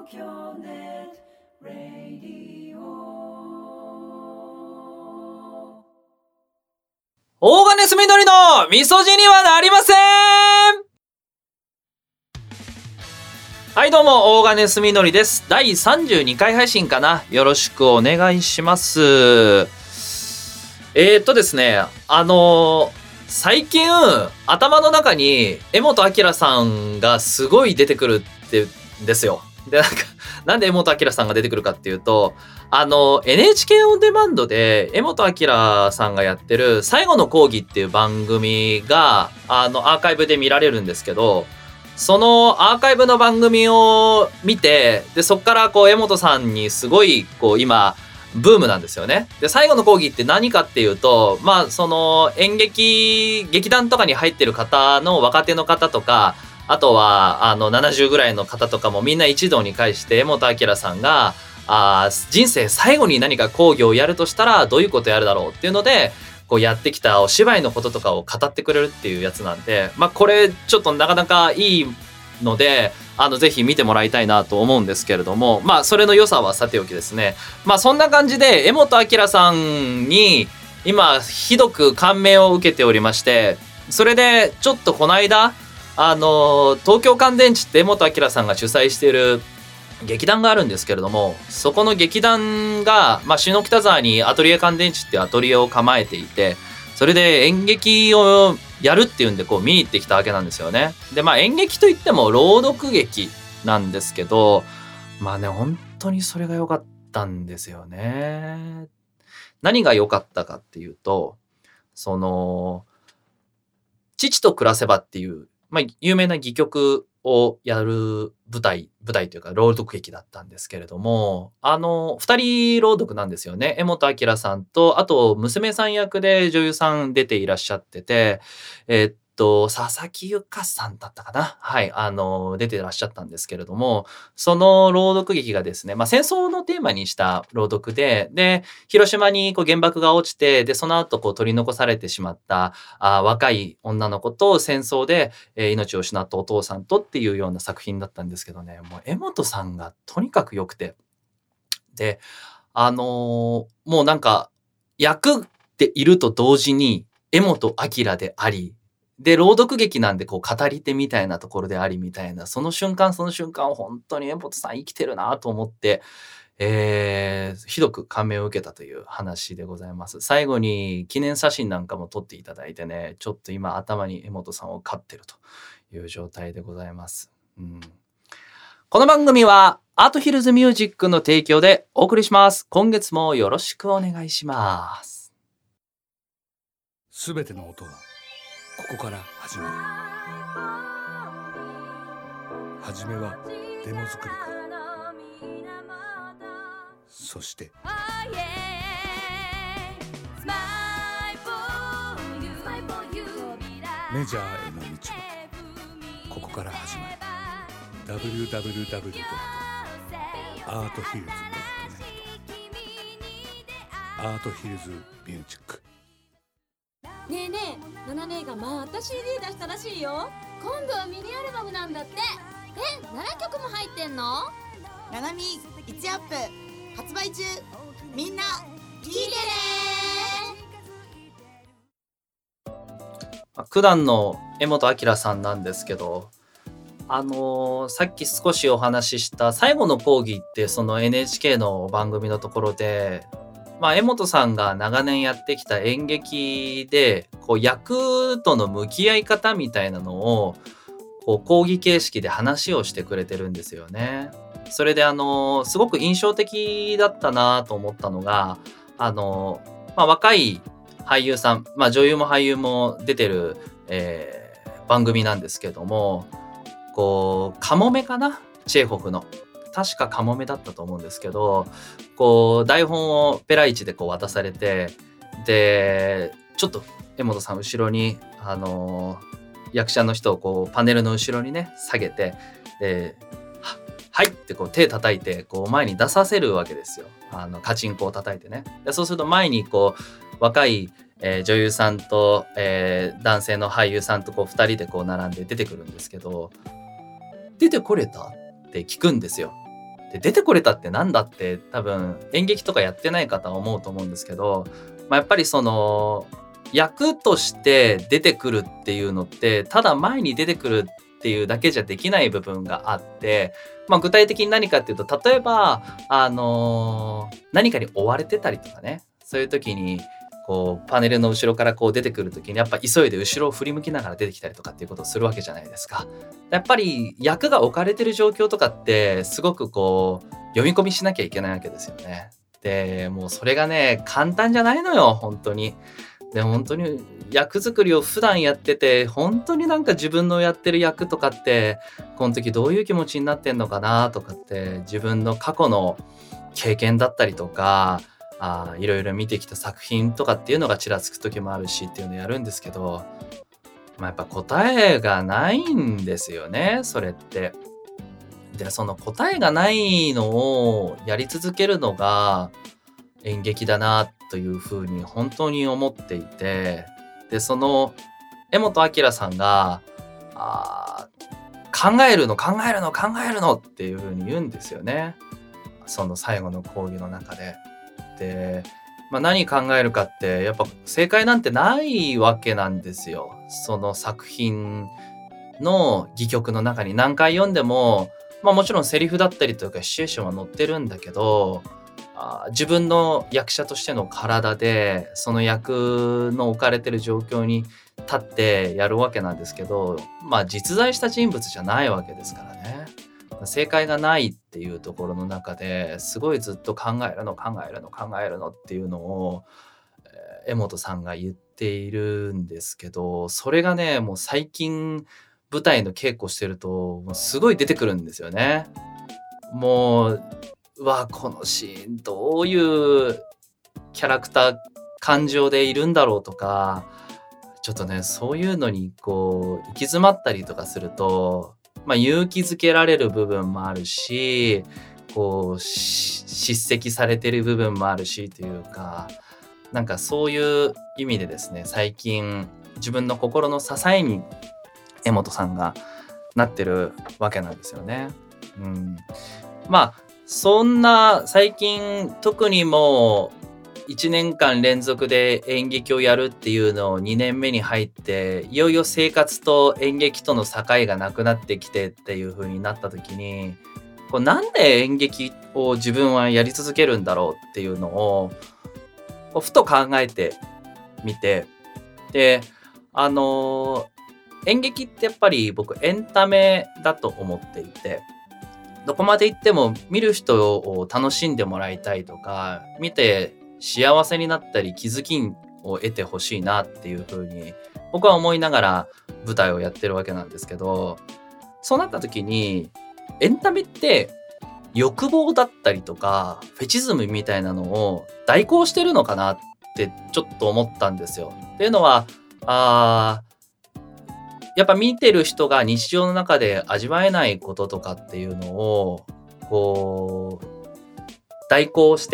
京ネットラディオ。大金住みどりのみそじにはなりません。はいどうも、大金住みどりです。第32回配信かな。よろしくお願いします。ですね、最近頭の中に柄本明さんがすごい出てくるってですよ。でなんで柄本明さんが出てくるかっていうと、NHK オンデマンドで柄本明さんがやってる最後の講義っていう番組がアーカイブで見られるんですけど、そのアーカイブの番組を見て、でそっからこう柄本さんにすごいこう今ブームなんですよね。で最後の講義って何かっていうと、まあその劇団とかに入ってる方の若手の方とか、あとは70ぐらいの方とかもみんな一堂に会して柄本明さんが人生最後に何か講義をやるとしたらどういうことやるだろうっていうのでこうやってきたお芝居のこととかを語ってくれるっていうやつなんで、まあこれちょっとなかなかいいのでぜひ見てもらいたいなと思うんですけれども、まあそれの良さはさておきですね。まあそんな感じで柄本明さんに今ひどく感銘を受けておりまして、それでちょっとこの間東京乾電池って柄本明さんが主催している劇団があるんですけれども、そこの劇団が、まあ、下北沢にアトリエ乾電池っていうアトリエを構えていて、それで演劇をやるっていうんでこう見に行ってきたわけなんですよね。でまあ演劇といっても朗読劇なんですけど、まあね本当にそれが良かったんですよね。何が良かったかっていうと、その父と暮らせばっていう、まあ、有名な戯曲をやる舞台というか朗読劇だったんですけれども、2人朗読なんですよね。柄本明さんと、あと娘さん役で女優さん出ていらっしゃってて、佐々木由香さんだったかな、はい、出ていらっしゃったんですけれども、その朗読劇がですね、まあ、戦争のテーマにした朗読で広島にこう原爆が落ちて、でその後こう取り残されてしまった若い女の子と戦争で、命を失ったお父さんとっていうような作品だったんですけどね、もう柄本さんがとにかく良くて、でもうなんか役でいると同時に柄本明であり、で朗読劇なんでこう語り手みたいなところでありみたいな、その瞬間を本当に柄本さん生きてるなと思って、ひどく感銘を受けたという話でございます。最後に記念写真なんかも撮っていただいてね、ちょっと今頭に柄本さんを飼ってるという状態でございます。この番組はアートヒルズミュージックの提供でお送りします。今月もよろしくお願いします。 すべての音はここから始まる。はじめはデモ作りから、そしてメジャーへの道はここから始まる。www.arthills.net アートヒルズミュージック。 ねえねえ、ナナ姉がまた CD 出したらしいよ。今度はミニアルバムなんだって。7曲も入ってんの？ ナナミ1アップ発売中。みんな聞いてね。 九段の柄本明さんなんですけど、さっき少しお話しした最後の講義ってその NHK の番組のところで、まあ、柄本さんが長年やってきた演劇でこう役との向き合い方みたいなのをこう講義形式で話をしてくれてるんですよね。それですごく印象的だったなと思ったのがまあ、若い俳優さん、まあ、女優も俳優も出てる、番組なんですけども、こうカモメかな、チェーホフの確かカモメだったと思うんですけど、こう台本をペライチでこう渡されて、でちょっと柄本さん後ろに役者の人をこうパネルの後ろにね下げて、ではいってこう手叩いてこう前に出させるわけですよ。カチンコを叩いてね。でそうすると前にこう若い、女優さんと、男性の俳優さんとこう2人でこう並んで出てくるんですけど、出てこれたって聞くんですよ。 で出てこれたってなんだって多分演劇とかやってない方は思うと思うんですけど、やっぱりその役として出てくるっていうのってただ前に出てくるっていうだけじゃできない部分があって、具体的に何かっていうと、例えば何かに追われてたりとかね、そういう時にこうパネルの後ろからこう出てくる時にやっぱ急いで後ろを振り向きながら出てきたりとかっていうことをするわけじゃないですか。やっぱり役が置かれてる状況とかってすごくこう読み込みしなきゃいけないわけですよね。でもうそれがね簡単じゃないのよ本当に。で本当に役作りを普段やってて、本当になんか自分のやってる役とかってこの時どういう気持ちになってんのかなとかって自分の過去の経験だったりとかいろいろ見てきた作品とかっていうのがちらつく時もあるしっていうのをやるんですけど、やっぱ答えがないんですよねそれって。でその答えがないのをやり続けるのが演劇だなというふうに本当に思っていて、でその江本明さんが考えるのっていうふうに言うんですよね、その最後の講義の中で。で、何考えるかってやっぱ正解なんてないわけなんですよ。その作品の戯曲の中に何回読んでも、もちろんセリフだったりとかシチュエーションは載ってるんだけど、自分の役者としての体でその役の置かれてる状況に立ってやるわけなんですけど、実在した人物じゃないわけですからね。正解がないっていうところの中ですごいずっと考えるのっていうのを江本さんが言っているんですけど、それがねもう最近舞台の稽古してるともうすごい出てくるんですよね。もうこのシーンどういうキャラクター感情でいるんだろうとか、ちょっとねそういうのにこう行き詰まったりとかすると、勇気づけられる部分もあるし、こう叱責されてる部分もあるしというか、なんかそういう意味でですね、最近自分の心の支えに江本さんがなってるわけなんですよね。そんな最近特にもう1年間連続で演劇をやるっていうのを2年目に入って、いよいよ生活と演劇との境がなくなってきてっていう風になった時に、なんで演劇を自分はやり続けるんだろうっていうのをふと考えてみて、で演劇ってやっぱり僕エンタメだと思っていて、どこまで行っても見る人を楽しんでもらいたいとか、見て幸せになったり気づきを得てほしいなっていう風に僕は思いながら舞台をやってるわけなんですけど、そうなった時にエンタメって欲望だったりとかフェチズムみたいなのを代行してるのかなってちょっと思ったんですよ。っていうのはやっぱ見てる人が日常の中で味わえないこととかっていうのをこう代行して、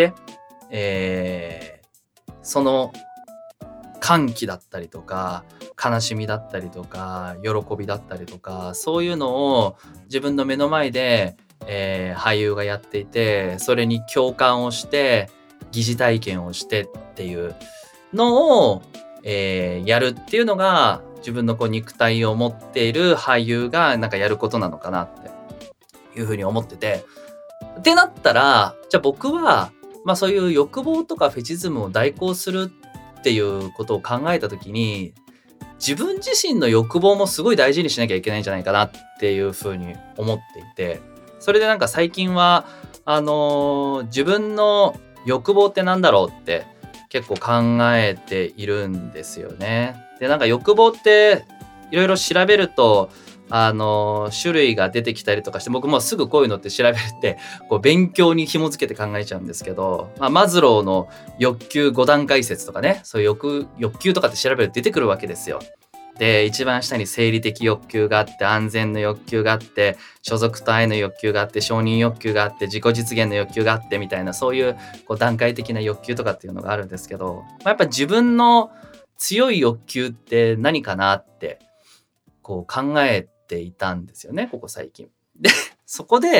その歓喜だったりとか悲しみだったりとか喜びだったりとか、そういうのを自分の目の前で、俳優がやっていて、それに共感をして疑似体験をしてっていうのを、やるっていうのが自分の肉体を持っている俳優がなんかやることなのかなっていうふうに思ってて、ってなったらじゃあ僕はそういう欲望とかフェチズムを代行するっていうことを考えた時に、自分自身の欲望もすごい大事にしなきゃいけないんじゃないかなっていうふうに思っていて、それでなんか最近は自分の欲望ってなんだろうって結構考えているんですよね。でなんか欲望っていろいろ調べると種類が出てきたりとかして、僕もすぐこういうのって調べて勉強に紐付けて考えちゃうんですけど、マズローの欲求5段階説とかね、そういう欲求とかって調べると出てくるわけですよ。で一番下に生理的欲求があって、安全の欲求があって、所属と愛の欲求があって、承認欲求があって、自己実現の欲求があってみたいな、そういう段階的な欲求とかっていうのがあるんですけど、やっぱ自分の強い欲求って何かなって考えていたんですよね、ここ最近。でそこで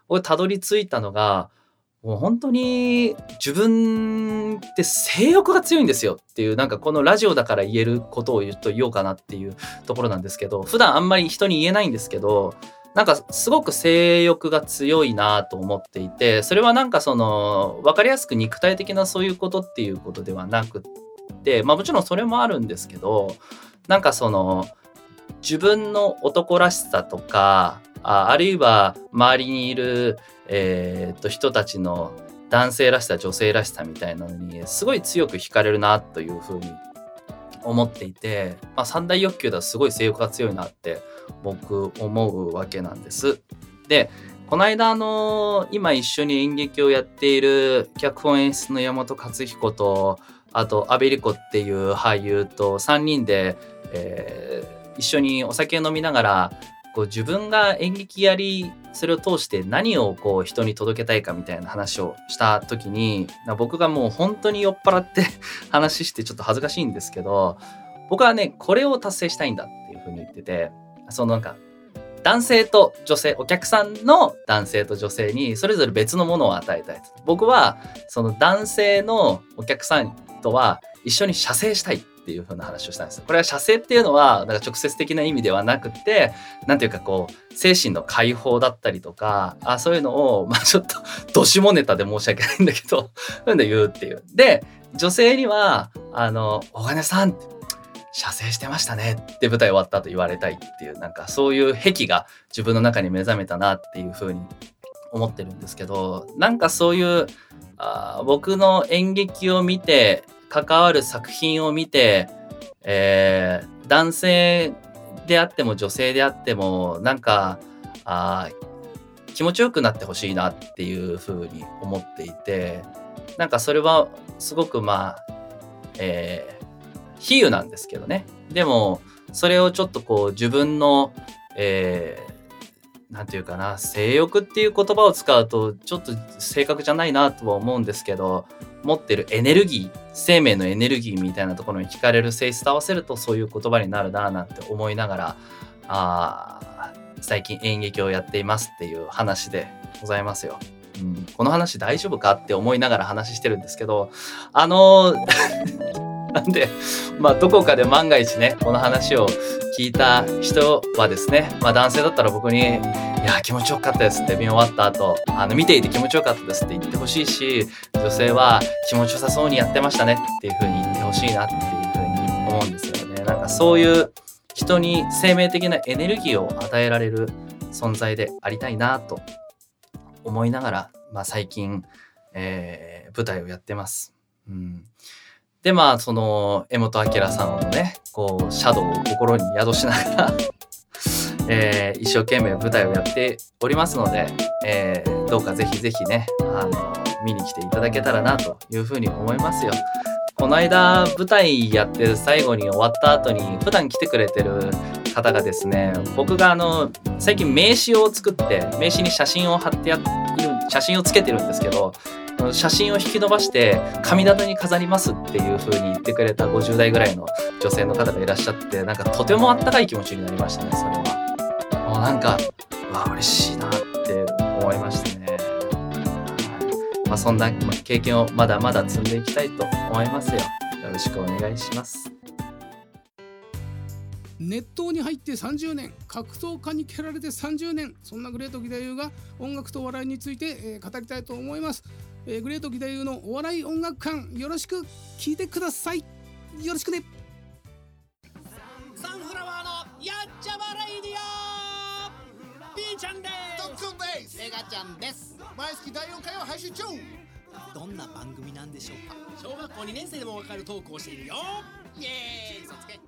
僕たどり着いたのが、もう本当に自分って性欲が強いんですよっていう、なんかこのラジオだから言えることを言おうかなっていうところなんですけど、普段あんまり人に言えないんですけど、なんかすごく性欲が強いなと思っていて、それはなんかその分かりやすく肉体的なそういうことっていうことではなくって、もちろんそれもあるんですけど、なんかその自分の男らしさとか、あるいは周りにいる人たちの男性らしさ女性らしさみたいなのにすごい強く惹かれるなというふうに思っていて、三大欲求ではすごい性欲が強いなって僕思うわけなんです。で、この間今一緒に演劇をやっている脚本演出の山本勝彦と、あと阿部理子っていう俳優と3人で、一緒にお酒飲みながら自分が演劇やり、それを通して何を人に届けたいかみたいな話をした時に、僕がもう本当に酔っ払って話してちょっと恥ずかしいんですけど、僕はねこれを達成したいんだっていうふうに言ってて、そのなんか男性と女性、お客さんの男性と女性にそれぞれ別のものを与えたい。僕はその男性のお客さんとは一緒に写生したいっていう風な話をしたんですよ。これは写生っていうのはなんか直接的な意味ではなくて、なんていうか精神の解放だったりとか、そういうのをちょっとどしもネタで申し訳ないんだけどそういうの言うっていう。で、女性には大金さんって写生してましたねって舞台終わった後言われたいっていう、なんかそういう癖が自分の中に目覚めたなっていう風に思ってるんですけど、なんかそういう僕の演劇を見て関わる作品を見て、男性であっても女性であってもなんか気持ちよくなってほしいなっていうふうに思っていて、なんかそれはすごく比喩なんですけどね。でもそれをちょっと自分の、なんていうかな、性欲っていう言葉を使うとちょっと正確じゃないなとは思うんですけど、持ってるエネルギー、生命のエネルギーみたいなところに惹かれる性質と合わせるとそういう言葉になるななんて思いながら、最近演劇をやっていますっていう話でございますよ。この話大丈夫かって思いながら話してるんですけど、なんでどこかで万が一ねこの話を聞いた人はですね、男性だったら僕にいや気持ちよかったですって見終わった後見ていて気持ちよかったですって言ってほしいし、女性は気持ちよさそうにやってましたねっていう風に言ってほしいなっていう風に思うんですよね。なんかそういう人に生命的なエネルギーを与えられる存在でありたいなと思いながら、最近、舞台をやってます。でその江本明さんのねシャドウを心に宿しながら一生懸命舞台をやっておりますので、どうかぜひぜひね見に来ていただけたらなというふうに思いますよ。この間舞台やって最後に終わった後に普段来てくれてる方がですね、僕が最近名刺を作って名刺に写真を貼って写真をつけてるんですけど、写真を引き伸ばして神棚に飾りますっていう風に言ってくれた50代ぐらいの女性の方がいらっしゃって、なんかとてもあったかい気持ちになりましたね。それはもうなんか嬉しいなって思いましたね。そんな経験をまだまだ積んでいきたいと思いますよ。よろしくお願いします。 熱湯に入って30年、格闘家に蹴られて30年、そんなグレート義太夫が音楽と笑いについて、語りたいと思います。グレート義太夫のお笑い音楽館、よろしく聞いてください。よろしくね。 サンフラワーのやっちゃまレイディオ、ピーちゃんです。 トッツンです。 メガちゃんです。 毎月第4回を配信中。 どんな番組なんでしょうか。小学校2年生でもわかるトークをしているよ。イエーイ、嘘つけ。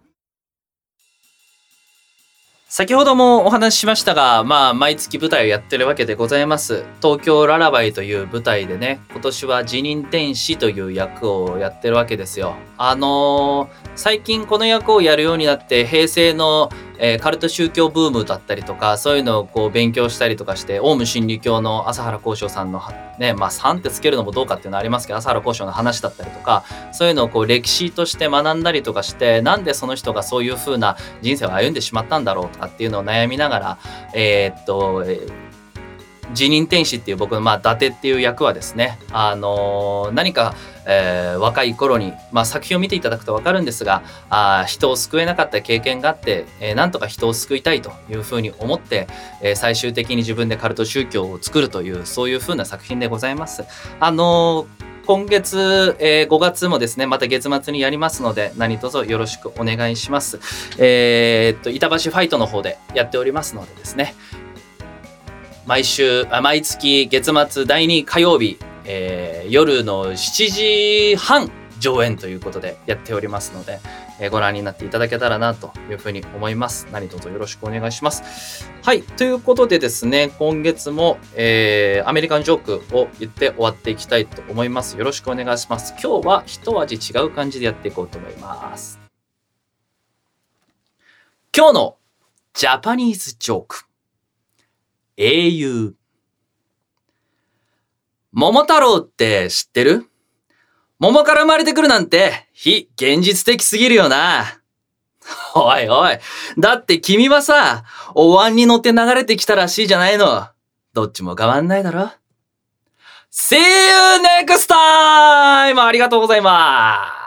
先ほどもお話ししましたが、毎月舞台をやってるわけでございます。東京ララバイという舞台でね、今年は辞任天使という役をやってるわけですよ。最近この役をやるようになって、平成の、カルト宗教ブームだったりとか、そういうのを勉強したりとかして、オウム真理教の朝原光章さんのね、さんってつけるのもどうかっていうのはありますけど、朝原光章の話だったりとか、そういうのを歴史として学んだりとかして、なんでその人がそういう風な人生を歩んでしまったんだろうとかっていうのを悩みながら、 辞任天使っていう僕の伊達っていう役はですね、何か、若い頃に、作品を見ていただくと分かるんですが、人を救えなかった経験があって、なんとか人を救いたいというふうに思って、最終的に自分でカルト宗教を作るという、そういうふうな作品でございます。今月、5月もですね、また月末にやりますので、何卒よろしくお願いします。板橋ファイトの方でやっておりますのでですね、毎月月末第2火曜日、夜の7時半上演ということでやっておりますので、ご覧になっていただけたらなというふうに思います。何卒よろしくお願いします。はい。ということでですね、今月も、アメリカンジョークを言って終わっていきたいと思います。よろしくお願いします。今日は一味違う感じでやっていこうと思います。今日のジャパニーズジョーク。英雄。桃太郎って知ってる？桃から生まれてくるなんて非現実的すぎるよな。おいおい。だって君はさ、お椀に乗って流れてきたらしいじゃないの。どっちも変わんないだろ。See you next time! ありがとうございます。